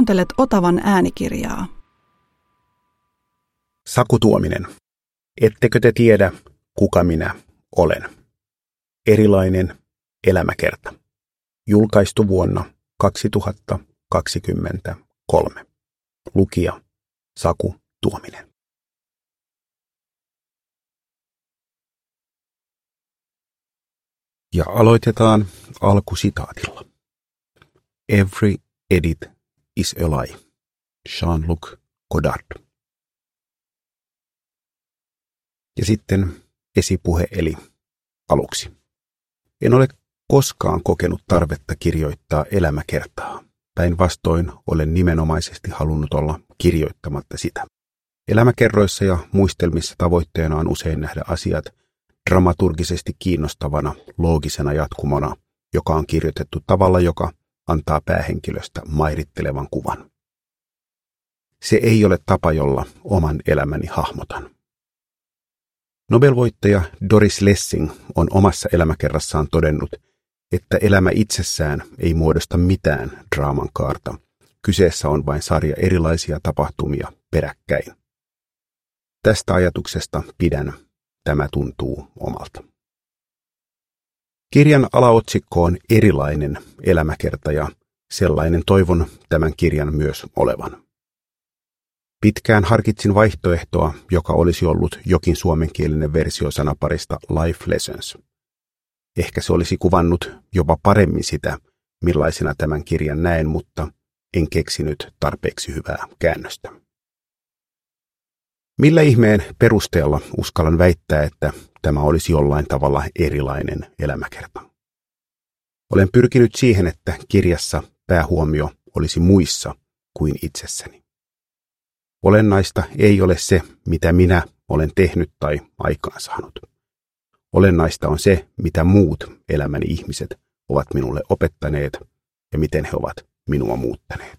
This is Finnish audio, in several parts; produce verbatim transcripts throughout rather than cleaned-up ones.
Kuuntelet Otavan äänikirjaa. Saku Tuominen. Ettekö te tiedä, kuka minä olen? Erilainen elämäkerta. Julkaistu vuonna kaksituhattakaksikymmentäkolme. Lukija Saku Tuominen. Ja aloitetaan alkusitaatilla. Every edit is a lie. Jean-Luc Godard. Ja sitten esipuhe eli aluksi. En ole koskaan kokenut tarvetta kirjoittaa elämäkertaa. Päinvastoin olen nimenomaisesti halunnut olla kirjoittamatta sitä. Elämäkerroissa ja muistelmissa tavoitteena on usein nähdä asiat dramaturgisesti kiinnostavana, loogisena jatkumona, joka on kirjoitettu tavalla, joka antaa päähenkilöstä mairittelevan kuvan. Se ei ole tapa, jolla oman elämäni hahmotan. Nobel-voittaja Doris Lessing on omassa elämäkerrassaan todennut, että elämä itsessään ei muodosta mitään draaman kaarta. Kyseessä on vain sarja erilaisia tapahtumia peräkkäin. Tästä ajatuksesta pidän. Tämä tuntuu omalta. Kirjan alaotsikko on Erilainen elämäkerta ja sellainen toivon tämän kirjan myös olevan. Pitkään harkitsin vaihtoehtoa, joka olisi ollut jokin suomenkielinen versio sanaparista Life Lessons. Ehkä se olisi kuvannut jopa paremmin sitä, millaisena tämän kirjan näen, mutta en keksinyt tarpeeksi hyvää käännöstä. Millä ihmeen perusteella uskallan väittää, että tämä olisi jollain tavalla erilainen elämäkerta? Olen pyrkinyt siihen, että kirjassa päähuomio olisi muissa kuin itsessäni. Olennaista ei ole se, mitä minä olen tehnyt tai aikaansaanut. Olennaista on se, mitä muut elämäni ihmiset ovat minulle opettaneet ja miten he ovat minua muuttaneet.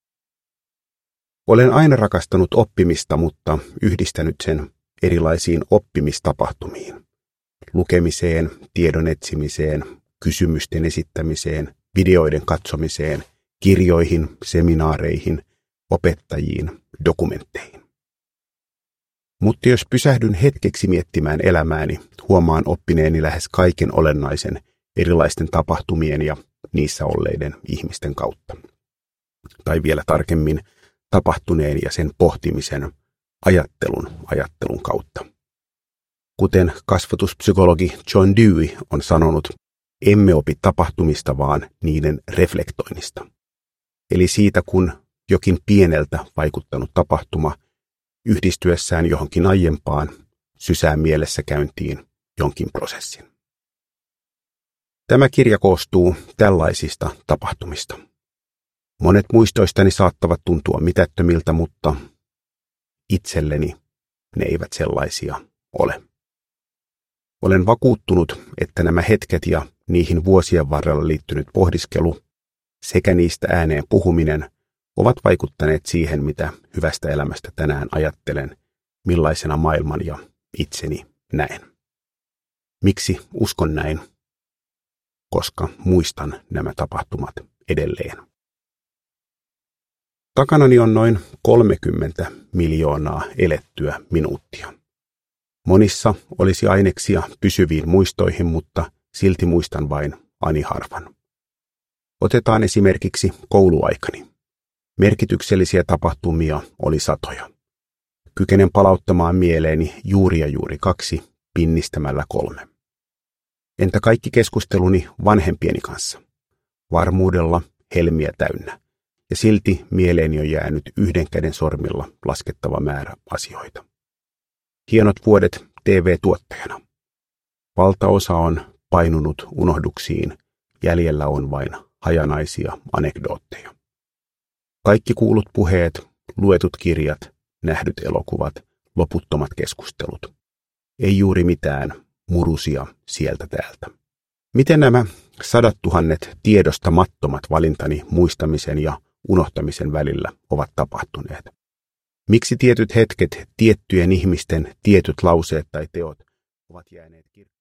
Olen aina rakastanut oppimista, mutta yhdistänyt sen erilaisiin oppimistapahtumiin. Lukemiseen, tiedon etsimiseen, kysymysten esittämiseen, videoiden katsomiseen, kirjoihin, seminaareihin, opettajiin, dokumentteihin. Mutta jos pysähdyn hetkeksi miettimään elämääni, huomaan oppineeni lähes kaiken olennaisen erilaisten tapahtumien ja niissä olleiden ihmisten kautta. Tai vielä tarkemmin, tapahtuneen ja sen pohtimisen ajattelun ajattelun kautta. Kuten kasvatuspsykologi John Dewey on sanonut, emme opi tapahtumista, vaan niiden reflektoinnista. Eli siitä, kun jokin pieneltä vaikuttanut tapahtuma yhdistyessään johonkin aiempaan sysää mielessä käyntiin jonkin prosessin. Tämä kirja koostuu tällaisista tapahtumista. Monet muistoistani saattavat tuntua mitättömiltä, mutta itselleni ne eivät sellaisia ole. Olen vakuuttunut, että nämä hetket ja niihin vuosien varrella liittynyt pohdiskelu sekä niistä ääneen puhuminen ovat vaikuttaneet siihen, mitä hyvästä elämästä tänään ajattelen, millaisena maailman ja itseni näen. Miksi uskon näin? Koska muistan nämä tapahtumat edelleen. Takanani on noin kolmekymmentä miljoonaa elettyä minuuttia. Monissa olisi aineksia pysyviin muistoihin, mutta silti muistan vain ani harvan. Otetaan esimerkiksi kouluaikani. Merkityksellisiä tapahtumia oli satoja. Kykenen palauttamaan mieleeni juuri ja juuri kaksi, pinnistämällä kolme. Entä kaikki keskusteluni vanhempieni kanssa? Varmuudella helmiä täynnä. Ja silti mieleeni on jäänyt yhden käden sormilla laskettava määrä asioita. Hienot vuodet T V-tuottajana. Valtaosa on painunut unohduksiin, jäljellä on vain hajanaisia anekdootteja. Kaikki kuullut puheet, luetut kirjat, nähdyt elokuvat, loputtomat keskustelut. Ei juuri mitään murusia sieltä täältä. Miten nämä sadat tuhannet tiedostamattomat valintani muistamisen ja unohtamisen välillä ovat tapahtuneet? Miksi tietyt hetket, tiettyjen ihmisten tietyt lauseet tai teot ovat jääneet kirkkaasti?